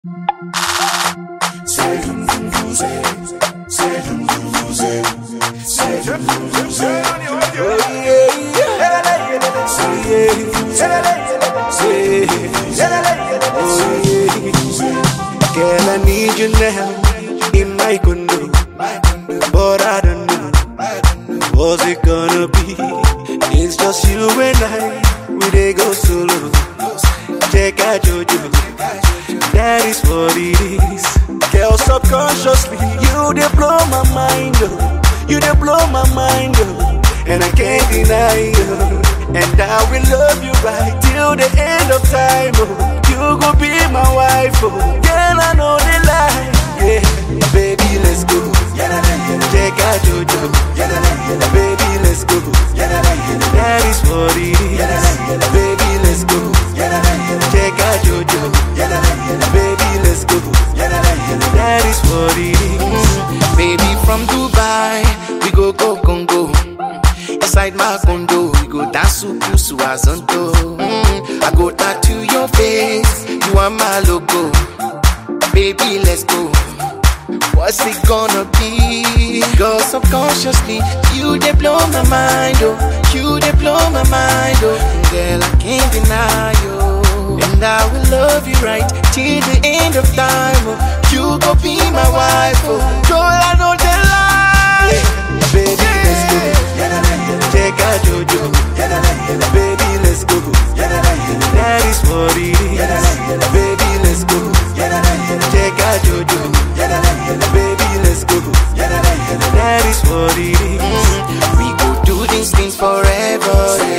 Girl, I need you now in my condo, but I don't know what's it gonna be. It's just you and I, we dey go solo. Check out Jojo, that is what it is. Girl, subconsciously, you dey blow my mind, oh. You dey blow my mind, oh. And I can't deny you. And I will love you right till the end of time, oh. You gon' be my wife, oh. Girl, I know the lie, yeah. Baby, let's go. Check out Jojo, baby, let's go. That is what it is. Baby, let's go. Check out Jojo, baby, let's go. That is what it is. Baby, from Dubai, we go Congo. Inside my condo, we go dance to Azonto. I go tattoo your face, you are my logo. Baby, let's go. What's it gonna be? Girl, subconsciously, you dey blow my mind, oh. You dey blow my mind, oh. Girl, I can't deny you. And I will love you right till the end of time, oh. You gon' be my wife, oh. Girl, I know the lie, baby, let's go. Check out Jojo, baby, let's go. That is what it is. Baby, let's go. Check out Jojo, baby, let's go. That is what it is. We go do these things forever,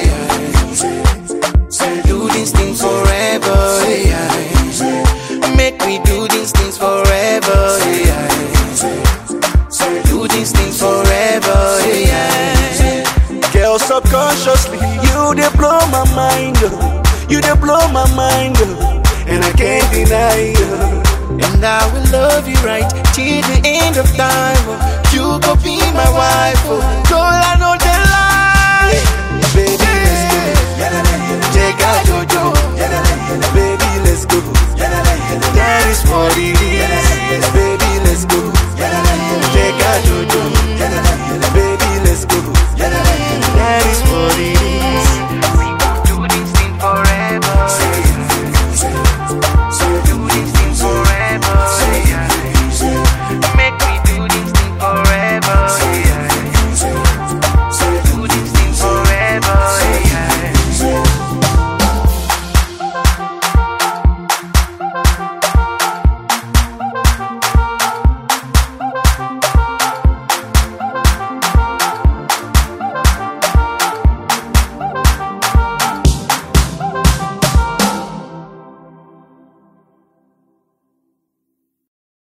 yeah. Do these things forever, yeah. Make we do these things forever, yeah. Do these things forever, yeah. Girl, subconsciously, you dey blow my mind, oh. You dey blow my mind, oh. And I can't deny you. And I will love you right till the end of time, oh. You gon' be my wife, oh. Girl, I know the lie, baby, let's go. Check out Jojo, baby.